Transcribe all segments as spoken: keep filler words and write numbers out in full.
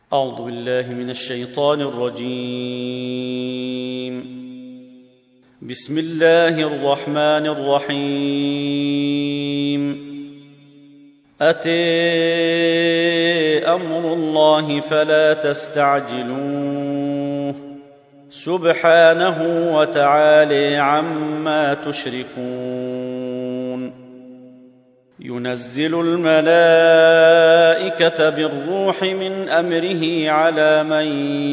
أعوذ بالله من الشيطان الرجيم. بسم الله الرحمن الرحيم. أتى أمر الله فلا تستعجلوه سبحانه وتعالى عما تشركون. ينزل الملائكة بالروح من أمره على من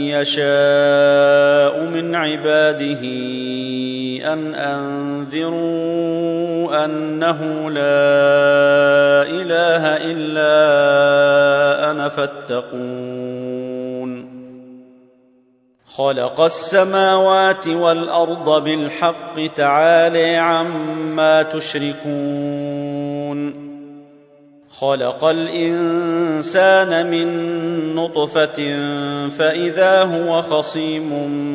يشاء من عباده أن أنذروا أنه لا إله إلا أنا فاتقون. خلق السماوات والأرض بالحق تعالى عما تشركون. خلق الإنسان من نطفة فإذا هو خصيم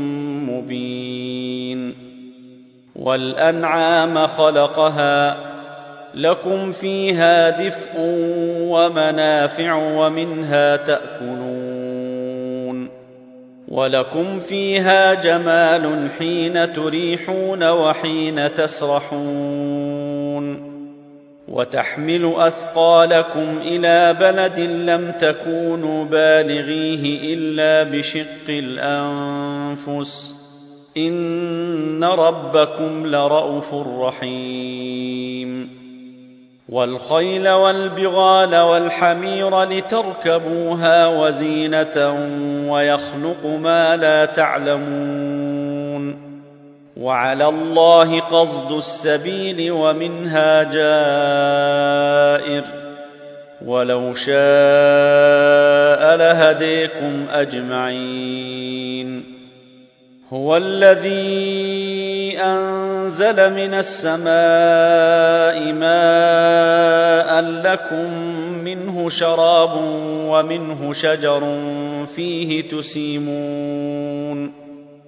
مبين. والأنعام خلقها لكم فيها دفء ومنافع ومنها تأكلون. ولكم فيها جمال حين تريحون وحين تسرحون. وتحمل أثقالكم إلى بلد لم تكونوا بالغيه إلا بشق الأنفس إن ربكم لرءوف رحيم. والخيل والبغال والحمير لتركبوها وزينة ويخلق ما لا تعلمون. وعلى الله قصد السبيل ومنها جائر ولو شاء لهديكم أجمعين. هو الذي أنزل من السماء ماء لكم منه شراب ومنه شجر فيه تسيمون.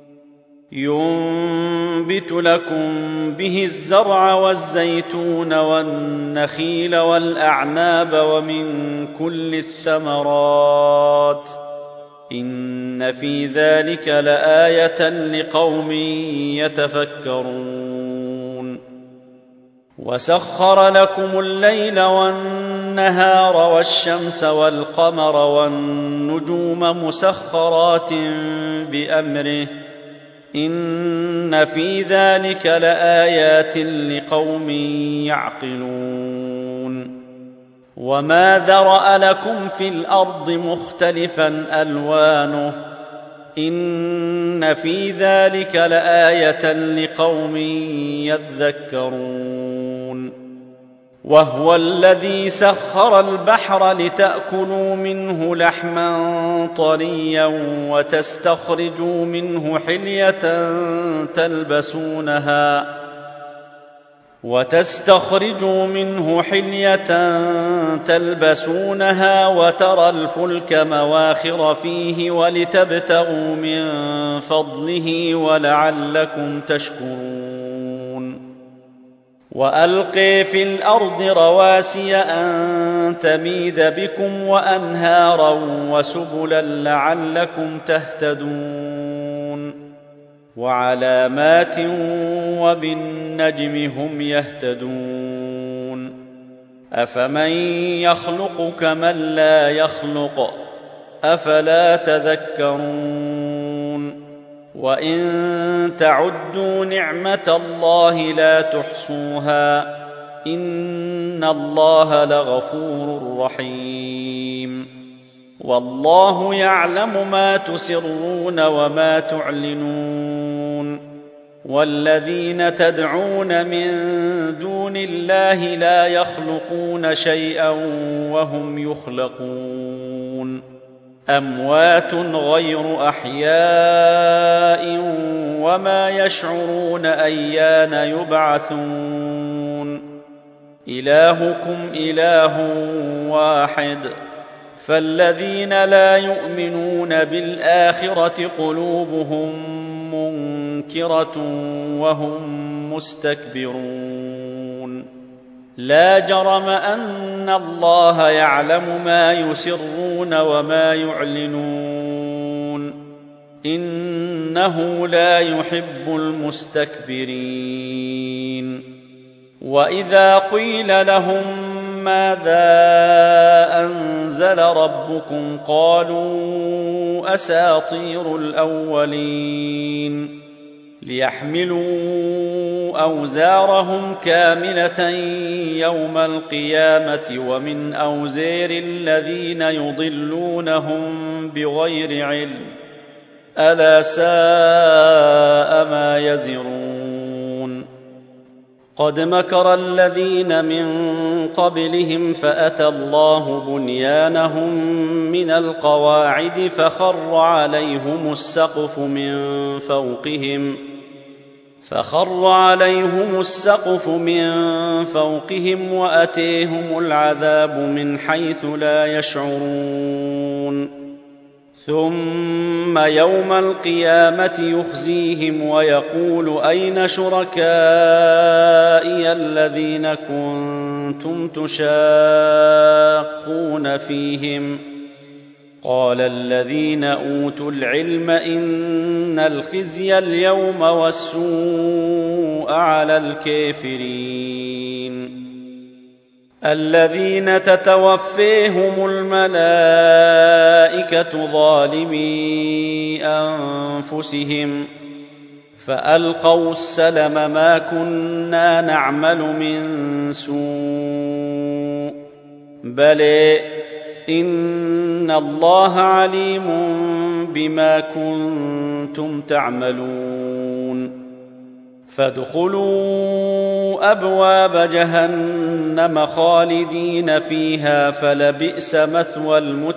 ينبت لكم به الزرع والزيتون والنخيل والأعناب ومن كل الثمرات إن في ذلك لآية لقوم يتفكرون. وسخر لكم الليل والنهار والشمس والقمر والنجوم مسخرات بأمره إن في ذلك لآيات لقوم يعقلون. وما ذرأ لكم في الأرض مختلفا ألوانه إن في ذلك لآية لقوم يذكرون. وهو الذي سخر البحر لتأكلوا منه لحما طريا وتستخرجوا منه حلية تلبسونها وتستخرجوا منه حلية تلبسونها وترى الفلك مواخر فيه ولتبتغوا من فضله ولعلكم تشكرون. وألقي في الأرض رواسي أن تميد بكم وأنهارا وسبلا لعلكم تهتدون. وعلامات وبالنجم هم يهتدون. أفمن يخلق كمن لا يخلق أفلا تذكرون. وإن تعدوا نعمة الله لا تحصوها إن الله لغفور رحيم. والله يعلم ما تسرون وما تعلنون. والذين تدعون من دون الله لا يخلقون شيئا وهم يخلقون. أموات غير أحياء وما يشعرون أيان يبعثون. إلهكم إله واحد فالذين لا يؤمنون بالآخرة قلوبهم منكرة وهم مستكبرون. لا جرم أن الله يعلم ما يسرون وما يعلنون إنه لا يحب المستكبرين وإذا قيل لهم ماذا أنزل ربكم قالوا أساطير الأولين ليحملوا أوزارهم كاملة يوم القيامة ومن أوزار الذين يضلونهم بغير علم ألا ساء ما يزرون قد مكر الذين من قبلهم فأتى الله بنيانهم من القواعد فخر عليهم السقف من فوقهم فخر عليهم السقف من فوقهم وأتيهم العذاب من حيث لا يشعرون ثم يوم القيامة يخزيهم ويقول أين شركائي الذين كنتم تشاقون فيهم قال الذين أوتوا العلم إن الخزي اليوم والسوء على الكافرين الذين تتوفيهم الملائكة ظالمي أنفسهم فألقوا السلم ما كنا نعمل من سوء بل إن الله عليم بما كنتم تعملون فادخلوا أبواب جهنم خالدين فيها فلبئس مثوى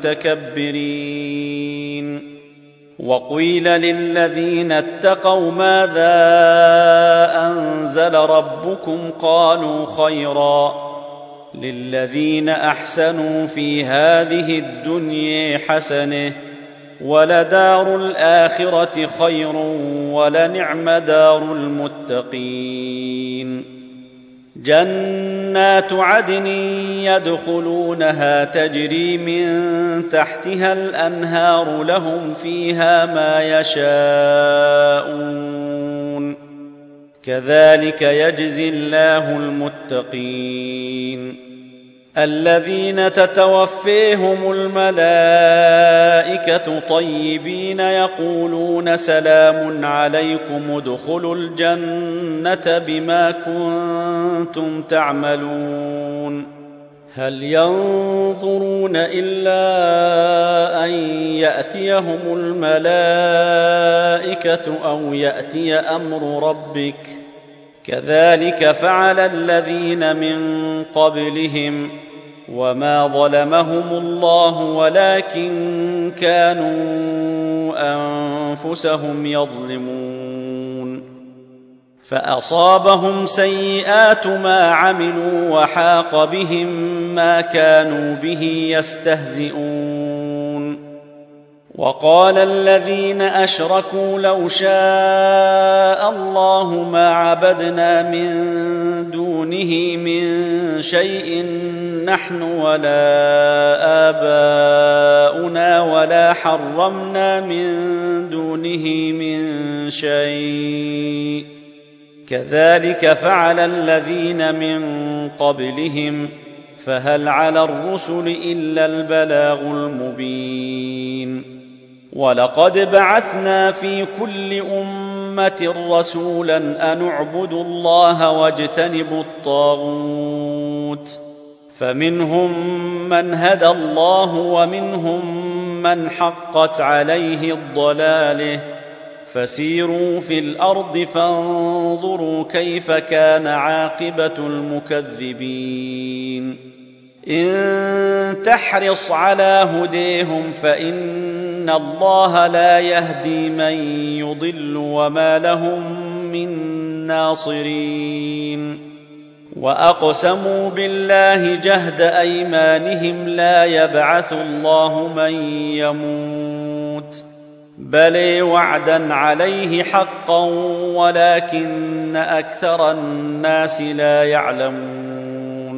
المتكبرين وقيل للذين اتقوا ماذا أنزل ربكم قالوا خيرا للذين أحسنوا في هذه الدنيا حسنة ولدار الآخرة خير ولنعم دار المتقين جنات عدن يدخلونها تجري من تحتها الأنهار لهم فيها ما يشاءون كذلك يجزي الله المتقين الذين تتوفيهم الملائكة طيبين يقولون سلام عليكم ادخلوا الجنة بما كنتم تعملون هل ينظرون إلا أن يأتيهم الملائكة أو يأتي أمر ربك كذلك فعل الذين من قبلهم وما ظلمهم الله ولكن كانوا أنفسهم يظلمون فأصابهم سيئات ما عملوا وحاق بهم ما كانوا به يستهزئون وقال الذين أشركوا لو شاء الله ما عبدنا من دونه من شيء نحن ولا آباؤنا ولا حرمنا من دونه من شيء كذلك فعل الذين من قبلهم فهل على الرسل إلا البلاغ المبين ولقد بعثنا في كل أمة رسولا أن اعبدوا الله واجتنبوا الطاغوت فمنهم من هدى الله ومنهم من حقت عليه الضلاله فسيروا في الأرض فانظروا كيف كان عاقبة المكذبين إن تحرص على هديهم فإن الله لا يهدي من يضل وما لهم من ناصرين وأقسموا بالله جهد أيمانهم لا يبعث الله من يموت بل وعدا عليه حقا ولكن أكثر الناس لا يعلمون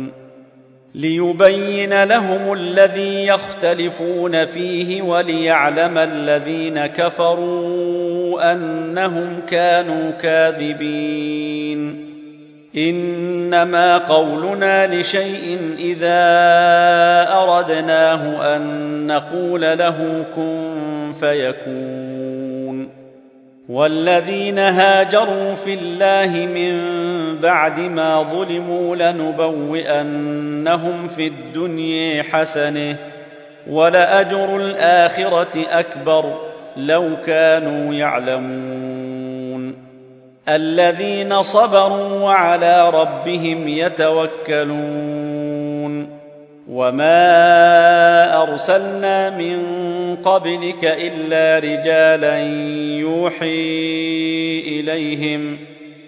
ليبين لهم الذي يختلفون فيه وليعلم الذين كفروا أنهم كانوا كاذبين. إنما قولنا لشيء إذا أردناه أن نقول له كن فيكون. والذين هاجروا في الله من بعد ما ظلموا لنبوئنهم في الدنيا حسنة ولأجر الآخرة أكبر لو كانوا يعلمون. الذين صبروا وعلى ربهم يتوكلون. وما أرسلنا من قبلك إلا رجالا يوحي إليهم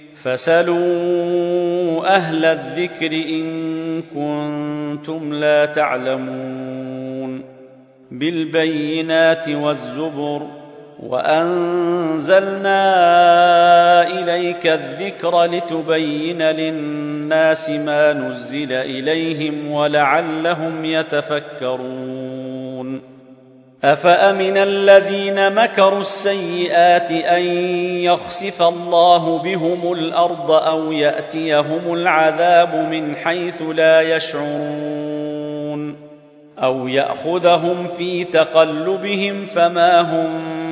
فاسألوا أهل الذكر إن كنتم لا تعلمون. بالبينات والزبر وأنزلنا إليك الذكر لتبين للناس ما نزل إليهم ولعلهم يتفكرون. أفأمن الذين مكروا السيئات أن يخسف الله بهم الأرض أو يأتيهم العذاب من حيث لا يشعرون أو يأخذهم في تقلبهم فما هم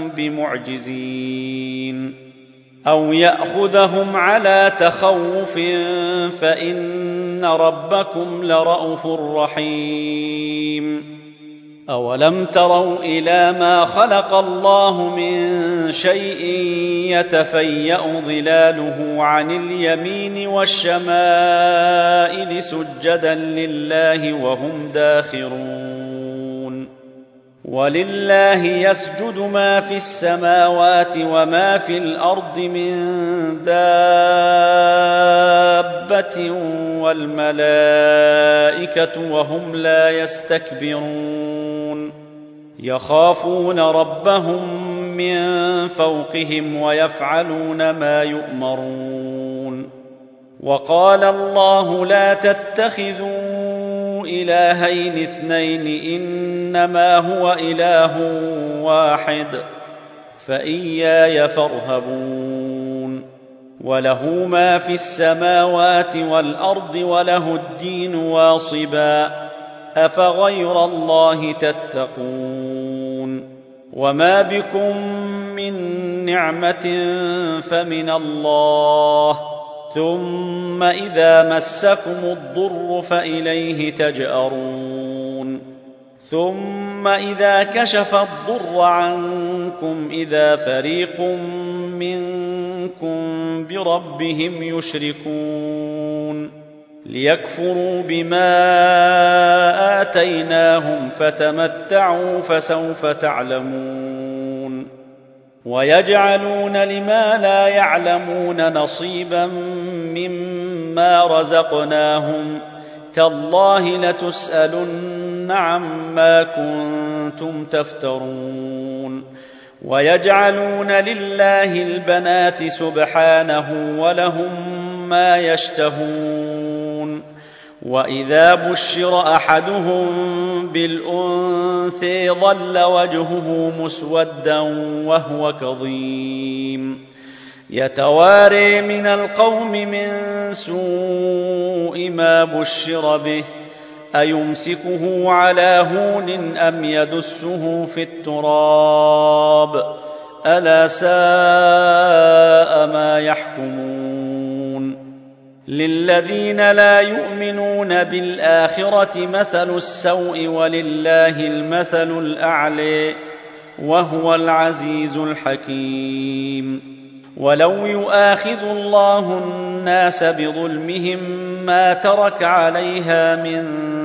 بمعجزين أو يأخذهم على تخوف فإن ربكم لرءوف رحيم. أولم تروا إلى ما خلق الله من شيء يتفيأ ظلاله عن اليمين والشمائل سجدا لله وهم داخرون. ولله يسجد ما في السماوات وما في الأرض من دابة والملائكة وهم لا يستكبرون يخافون ربهم من فوقهم ويفعلون ما يؤمرون. وقال الله لا تتخذوا إلهين اثنين إنما هو إله واحد فإياي فارهبون. وله ما في السماوات والأرض وله الدين واصبا أفغير الله تتقون. وما بكم من نعمة فمن الله ثم إذا مسكم الضر فإليه تجأرون. ثم إذا كشف الضر عنكم إذا فريق منكم بربهم يشركون ليكفروا بما آتيناهم فتمتعوا فسوف تعلمون. ويجعلون لما لا يعلمون نصيبا مما رزقناهم تالله لتسألن عما كنتم تفترون. ويجعلون لله البنات سبحانه ولهم ما يشتهون. وإذا بشر أحدهم بالأنثى ظل وجهه مسودا وهو كظيم يتواري من القوم من سوء ما بشر به أيمسكه على هون أم يدسه في التراب ألا ساء ما يحكمون. للذين لا يؤمنون بالآخرة مثل السوء ولله المثل الأعلى وهو العزيز الحكيم. ولو يؤاخذ الله الناس بظلمهم ما ترك عليها من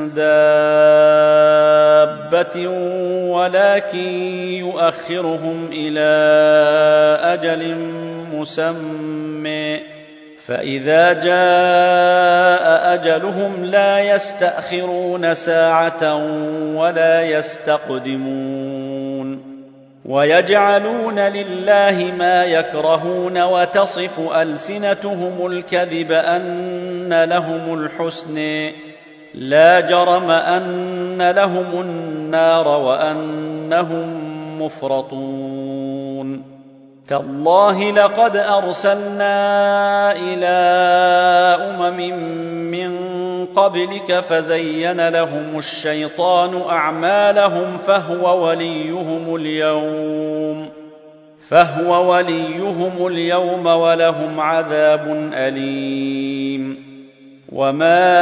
دابة ولكن يؤخرهم إلى أجل مسمى فإذا جاء أجلهم لا يستأخرون ساعة ولا يستقدمون. ويجعلون لله ما يكرهون وتصف ألسنتهم الكذب أن لهم الحسن لا جرم أن لهم النار وأنهم مفرطون تالله لقد أرسلنا إلى أمم من قبلك فزين لهم الشيطان أعمالهم فهو وليهم اليوم فهو وليهم اليوم ولهم عذاب أليم وما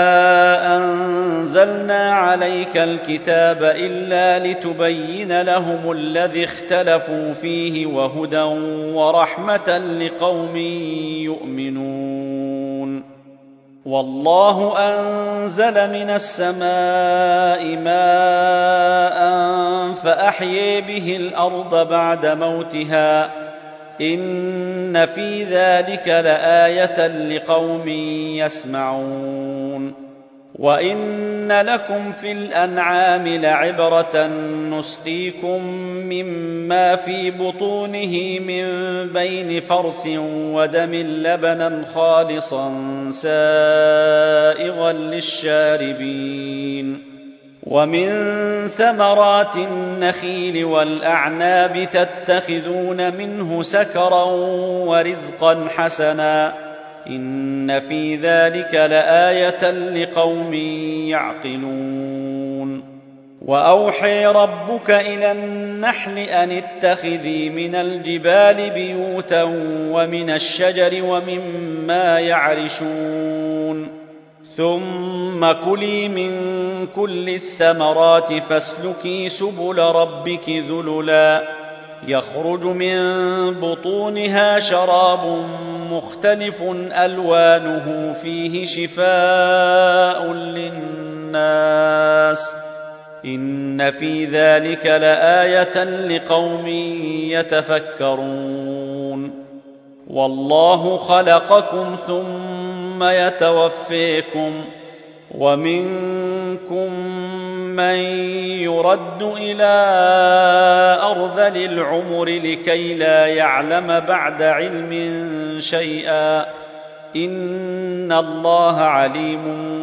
أنزلنا عليك الكتاب إلا لتبين لهم الذي اختلفوا فيه وهدى ورحمة لقوم يؤمنون والله أنزل من السماء ماء فأحيي به الأرض بعد موتها إن في ذلك لآية لقوم يسمعون وإن لكم في الأنعام لعبرة نسقيكم مما في بطونه من بين فرث ودم لبنا خالصا سائغا للشاربين ومن ثمرات النخيل والأعناب تتخذون منه سكرا ورزقا حسنا إن في ذلك لآية لقوم يعقلون وأوحي ربك إلى النحل أن اتخذي من الجبال بيوتا ومن الشجر ومما يعرشون ثم كلي من كل الثمرات فاسلكي سبل ربك ذللا يخرج من بطونها شراب مختلف ألوانه فيه شفاء للناس إن في ذلك لآية لقوم يتفكرون والله خلقكم ثم يتوفيكم ومنكم من يرد إلى أرذل العمر لكي لا يعلم بعد علم شيئا إن الله عليم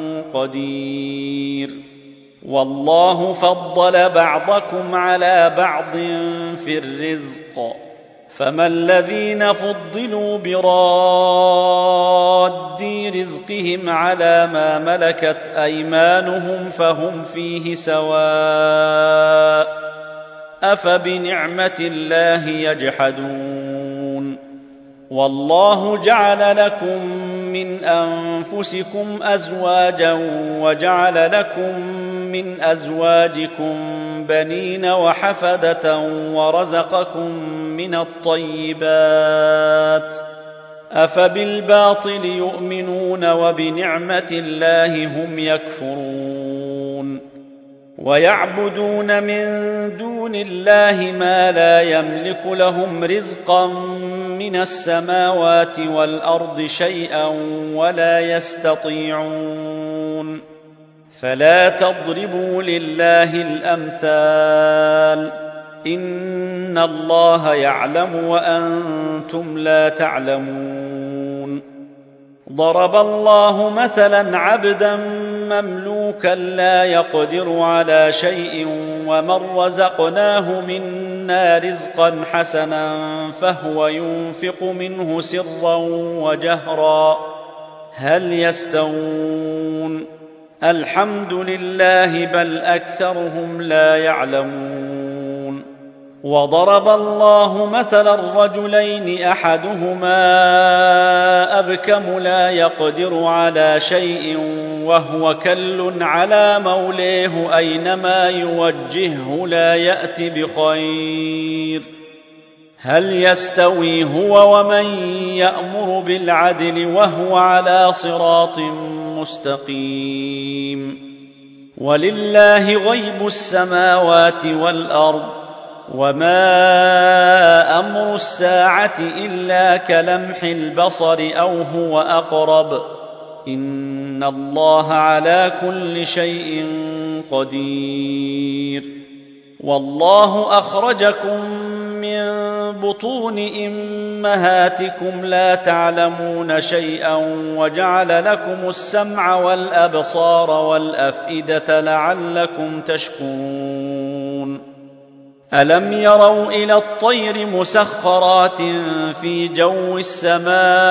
قدير والله فضل بعضكم على بعض في الرزق فما الذين فضلوا براد رزقهم على ما ملكت أيمانهم فهم فيه سواء أفبنعمة الله يجحدون والله جعل لكم من أنفسكم أزواجا وجعل لكم من أزواجكم بنين وحفدة ورزقكم من الطيبات أفبالباطل يؤمنون وبنعمة الله هم يكفرون ويعبدون من دون الله ما لا يملك لهم رزقا من السماوات والأرض شيئا ولا يستطيعون فلا تضربوا لله الأمثال إن الله يعلم وأنتم لا تعلمون ضرب الله مثلا عبدا مملوكا لا يقدر على شيء ومن رزقناه منا رزقا حسنا فهو ينفق منه سرا وجهرا هل يستوون الحمد لله بل أكثرهم لا يعلمون وضرب الله مثلا الرجلين أحدهما أبكم لا يقدر على شيء وهو كل على موليه أينما يوجهه لا يأت بخير هل يستوي هو ومن يأمر بالعدل وهو على صراط مستقيم ولله غيب السماوات والأرض وما أمر الساعة إلا كلمح البصر أو هو أقرب إن الله على كل شيء قدير والله أخرجكم من بطون أمهاتكم لا تعلمون شيئا وجعل لكم السمع والأبصار والأفئدة لعلكم تشكرون ألم يروا إلى الطير مسخرات في جو السماء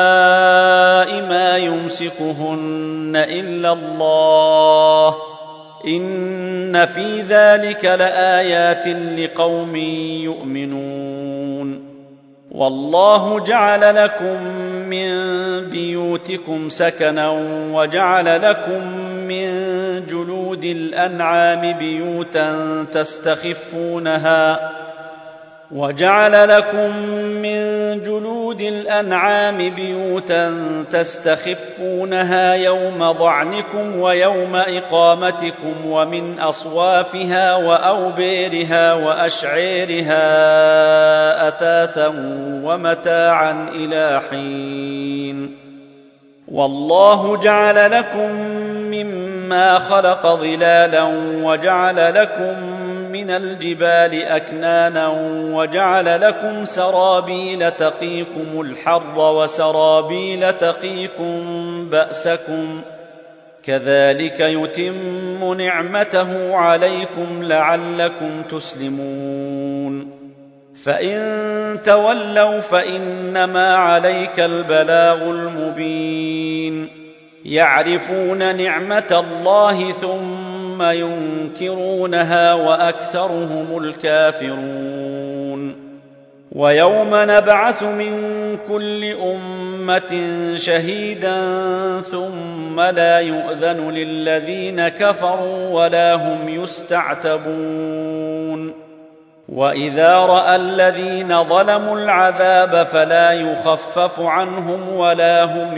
ما يمسكهن إلا الله إن في ذلك لآيات لقوم يؤمنون والله جعل لكم من بيوتكم سكنا وجعل لكم من جلود الأنعام بيوتا تستخفونها وجعل لكم من جلود الأنعام بيوتا تستخفونها يوم ضعنكم ويوم إقامتكم ومن أصوافها وأوبيرها وأشعيرها أثاثا ومتاعا إلى حين والله جعل لكم مما خلق ظلالا وجعل لكم من الجبال أكنانا وجعل لكم سرابيل تقيكم الحر وسرابيل تقيكم بأسكم كذلك يتم نعمته عليكم لعلكم تسلمون فإن تولوا فإنما عليك البلاغ المبين يعرفون نعمة الله ثم ينكرونها وأكثرهم الكافرون ويوم نبعث من كل أمة شهيدا ثم لا يؤذن للذين كفروا ولا هم يستعتبون وإذا رأى الذين ظلموا العذاب فلا يخفف عنهم ولا هم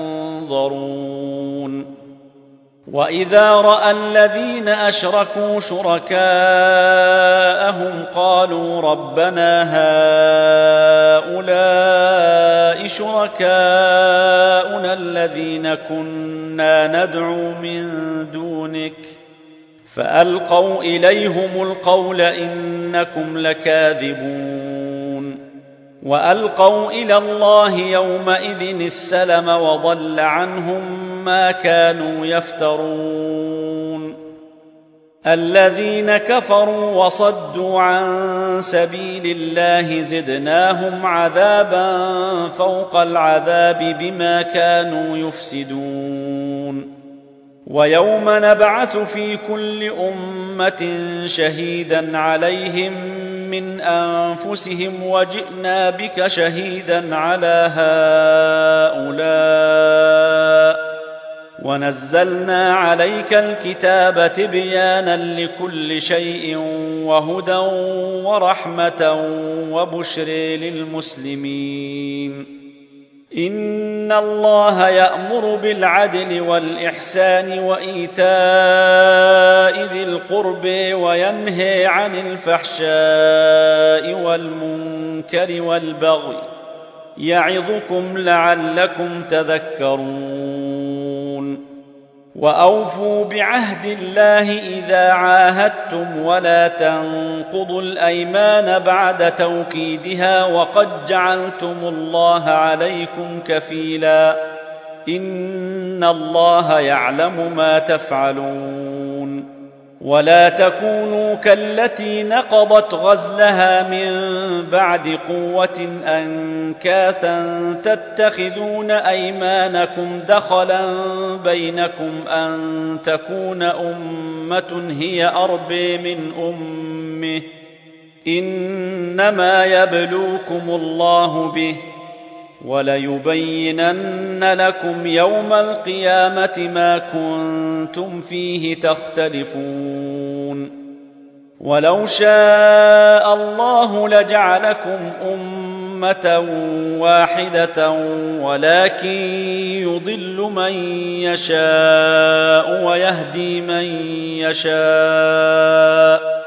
ينظرون وإذا رأى الذين أشركوا شركاءهم قالوا ربنا هؤلاء شركاؤنا الذين كنا ندعو من دونك فألقوا إليهم القول إنكم لكاذبون وألقوا إلى الله يومئذ السلم وضل عنهم ما كانوا يفترون الذين كفروا وصدوا عن سبيل الله زدناهم عذابا فوق العذاب بما كانوا يفسدون ويوم نبعث في كل أمة شهيدا عليهم من أنفسهم وجئنا بك شهيدا على هؤلاء ونزلنا عليك الكتاب تبيانا لكل شيء وهدى ورحمة وبشر للمسلمين إن الله يأمر بالعدل والإحسان وإيتاء ذي القرب وينهى عن الفحشاء والمنكر والبغي يعظكم لعلكم تذكرون وأوفوا بعهد الله إذا عاهدتم ولا تنقضوا الأيمان بعد توكيدها وقد جعلتم الله عليكم كفيلا إن الله يعلم ما تفعلون ولا تكونوا كالتي نقضت غزلها من بعد قوة أنكاثا تتخذون أيمانكم دخلا بينكم أن تكون أمة هي أربى من أمه إنما يبلوكم الله به وليبينن لكم يوم القيامة ما كنتم فيه تختلفون ولو شاء الله لجعلكم أمة واحدة ولكن يضل من يشاء ويهدي من يشاء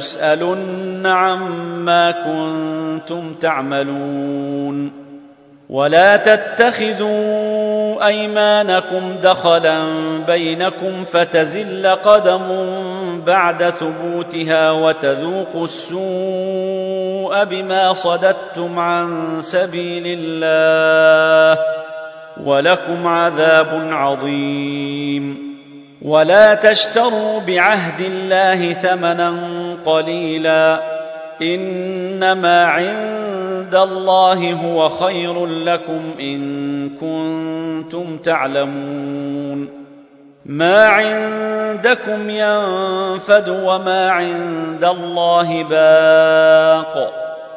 ولتسألن عما كنتم تعملون ولا تتخذوا أيمانكم دخلا بينكم فتزل قدم بعد ثبوتها وتذوقوا السوء بما صددتم عن سبيل الله ولكم عذاب عظيم. ولا تشتروا بعهد الله ثمنا قليلا، إنما عند الله هو خير لكم إن كنتم تعلمون. ما عندكم ينفد وما عند الله باق،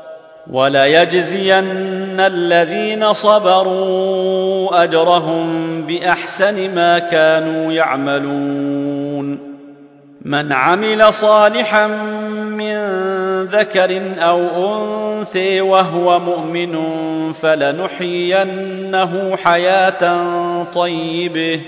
وليجزين الذين صبروا أجرهم بأحسن ما كانوا يعملون. من عمل صالحا من ذكر أو أنثى وهو مؤمن فلنحيينه حياة طيبة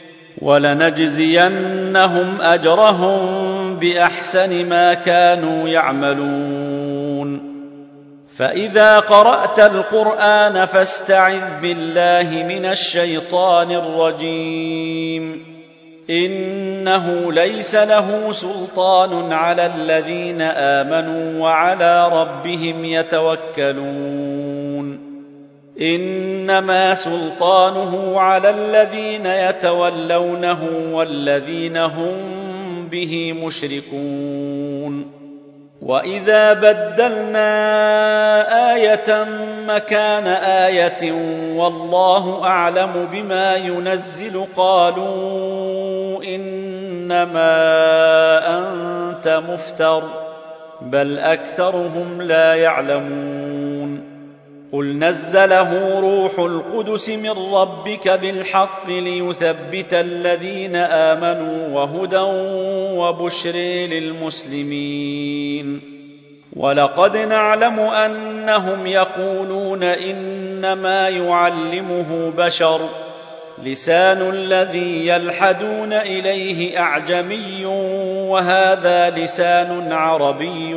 ولنجزينهم أجرهم بأحسن ما كانوا يعملون. فإذا قرأت القرآن فاستعذ بالله من الشيطان الرجيم. إنه ليس له سلطان على الذين آمنوا وعلى ربهم يتوكلون. إنما سلطانه على الذين يتولونه والذين هم به مشركون. وإذا بدلنا آية مكان آية والله أعلم بما ينزل قالوا إنما أنت مفتر بل أكثرهم لا يعلمون. قل نزله روح القدس من ربك بالحق ليثبت الذين آمنوا وهدى وبشر للمسلمين. ولقد نعلم أنهم يقولون إنما يعلمه بشر لسان الذي يلحدون إليه أعجمي وهذا لسان عربي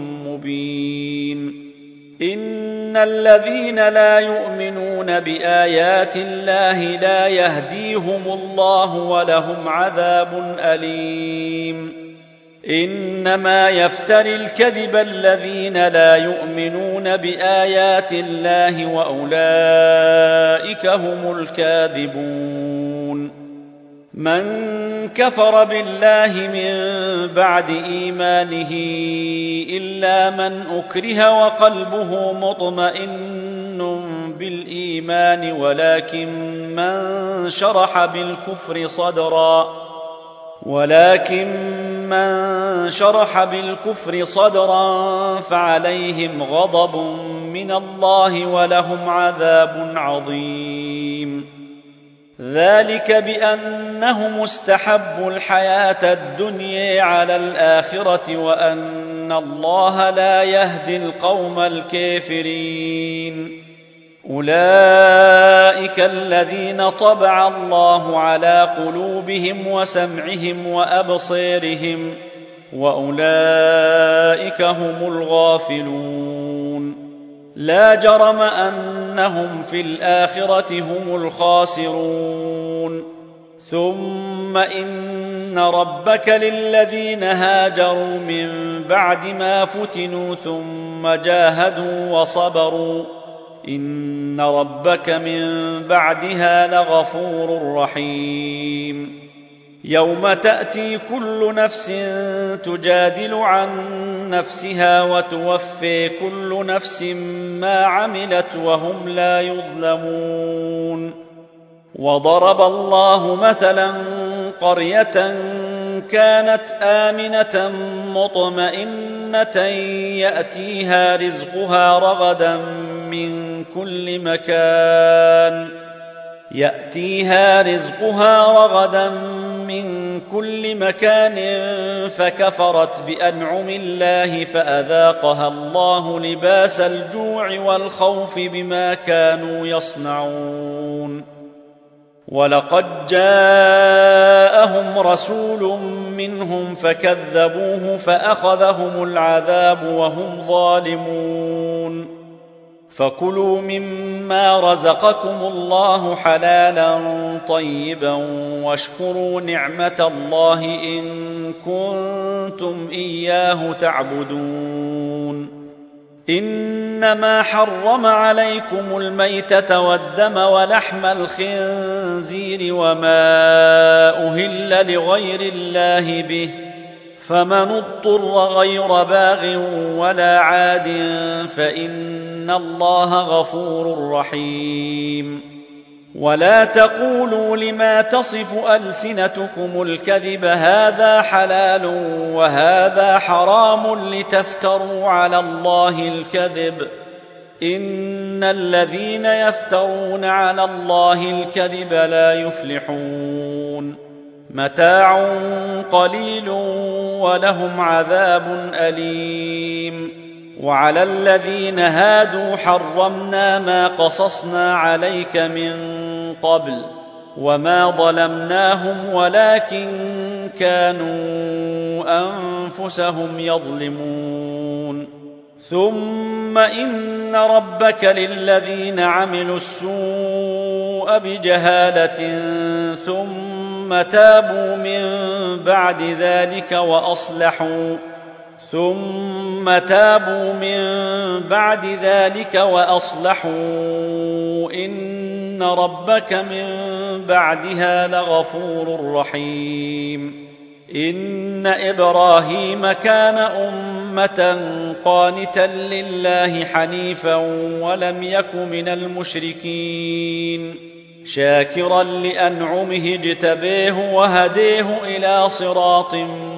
مبين. إن الذين لا يؤمنون بآيات الله لا يهديهم الله ولهم عذاب أليم. إنما يفتري الكذب الذين لا يؤمنون بآيات الله وأولئك هم الكاذبون. من كفر بالله من بعد إيمانه إلا من أكره وقلبه مطمئن بالإيمان ولكن من شرح بالكفر صدرا ولكن من شرح بالكفر صدرا فعليهم غضب من الله ولهم عذاب عظيم. ذلك بأنهم استحبوا الحياة الدنيا على الآخرة وأن الله لا يهدي القوم الكافرين. أولئك الذين طبع الله على قلوبهم وسمعهم وأبصارهم وأولئك هم الغافلون. لا جرم أنهم في الآخرة هم الخاسرون. ثم إن ربك للذين هاجروا من بعد ما فتنوا ثم جاهدوا وصبروا إن ربك من بعدها لغفور رحيم. يوم تأتي كل نفس تجادل عن نفسها وتوفي كل نفس ما عملت وهم لا يظلمون. وضرب الله مثلا قرية كانت آمنة مطمئنة يأتيها رزقها رغدا من كل مكان يأتيها رزقها رغدا من كل مكان فكفرت بأنعم الله فأذاقها الله لباس الجوع والخوف بما كانوا يصنعون. ولقد جاءهم رسول منهم فكذبوه فأخذهم العذاب وهم ظالمون. فكلوا مما رزقكم الله حلالا طيبا واشكروا نعمة الله إن كنتم إياه تعبدون. إنما حرم عليكم الميتة والدم ولحم الخنزير وما أهل لغير الله به، فمن اضطر غير باغ ولا عاد فإن الله غفور رحيم. ولا تقولوا لما تصف ألسنتكم الكذب هذا حلال وهذا حرام لتفتروا على الله الكذب، إن الذين يفترون على الله الكذب لا يفلحون. متاع قليل ولهم عذاب أليم. وعلى الذين هادوا حرمنا ما قصصنا عليك من قبل وما ظلمناهم ولكن كانوا أنفسهم يظلمون. ثم إن ربك للذين عملوا السوء بجهالة ثم تابوا من بعد ذلك وأصلحوا ثم تابوا من بعد ذلك وأصلحوا إن ربك من بعدها لغفور رحيم. إن إبراهيم كان أمة قانتا لله حنيفا ولم يك من المشركين، شاكرا لأنعمه اجتبيه وهديه إلى صراط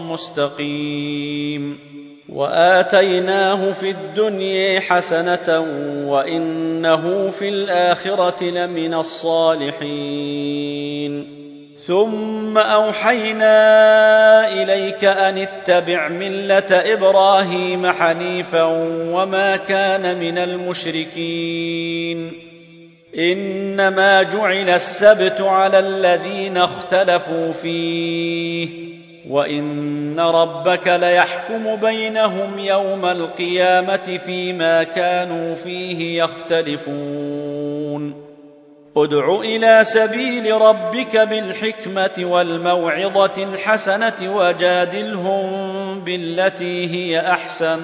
مستقيم. وآتيناه في الدنيا حسنة وإنه في الآخرة لمن الصالحين. ثم أوحينا إليك أن اتبع ملة إبراهيم حنيفا وما كان من المشركين. إنما جعل السبت على الذين اختلفوا فيه وإن ربك ليحكم بينهم يوم القيامة فيما كانوا فيه يختلفون. ادع إلى سبيل ربك بالحكمة والموعظة الحسنة وجادلهم بالتي هي أحسن،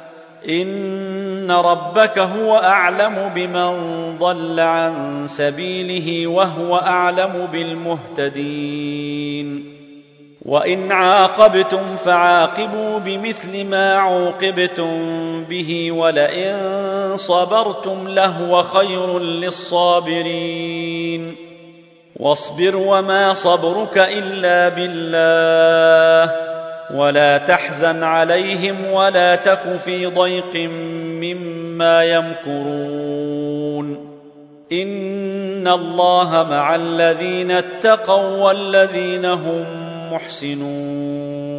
إن ربك هو أعلم بمن ضل عن سبيله وهو أعلم بالمهتدين. وإن عاقبتم فعاقبوا بمثل ما عوقبتم به ولئن صبرتم لهو خير للصابرين. واصبر وما صبرك إلا بالله ولا تحزن عليهم ولا تك في ضيق مما يمكرون. إن الله مع الذين اتقوا والذين هم محسنون.